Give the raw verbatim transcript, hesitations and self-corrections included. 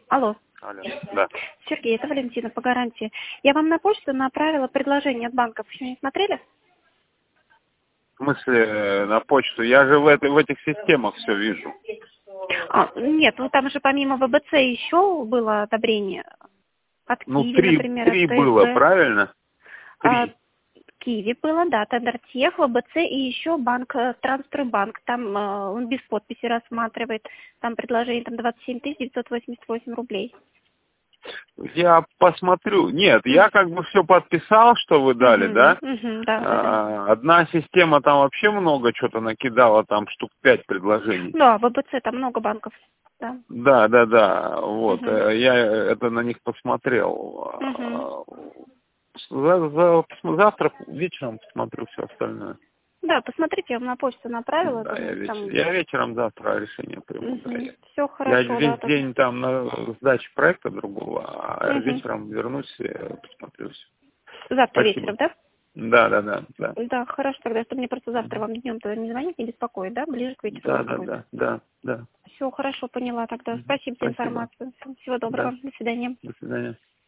Алло. Алло, да. Сергей, это Валентина по гарантии. Я вам на почту направила предложение от банков. Еще не смотрели? В смысле, э, на почту? Я же в, этой, в этих системах все вижу. А, нет, ну там же помимо ВБЦ еще было одобрение. От Ну, Киви, три, например, три от было, КСБ. правильно? А, Три. Киви было, да, Тендертех, ВБЦ и еще банк, э, Трансстройбанк. Там э, он без подписи рассматривает. Там предложение там двадцать семь тысяч девятьсот восемьдесят восемь рублей. Я посмотрю. Нет, я как бы все подписал, что вы дали, да? Угу, угу, да, да, да. А, одна система там вообще много что-то накидала, там штук пять предложений. Да, ВБЦ там много банков. Да. Да, да, да. Вот. Угу. э, Я это на них посмотрел. Угу. А, за- за- завтра вечером посмотрю все остальное. Да, посмотрите, я вам на почту направила. Да, я, Там, вечер, там... я вечером завтра решение приму. Да, Угу. я, Все я хорошо, да. весь Так... день там на сдаче проекта другого, а Угу. вечером вернусь и посмотрю все. Завтра Спасибо. вечером, да? Да, да, да, да. Да, хорошо, тогда, чтобы мне просто завтра вам днем тогда не звонить, не беспокоить, да? Ближе к вечеру Да, вам да, будет. да, да, да. Все, хорошо, поняла тогда. Спасибо за Спасибо. информацию. Всего доброго. Да. До свидания. До свидания.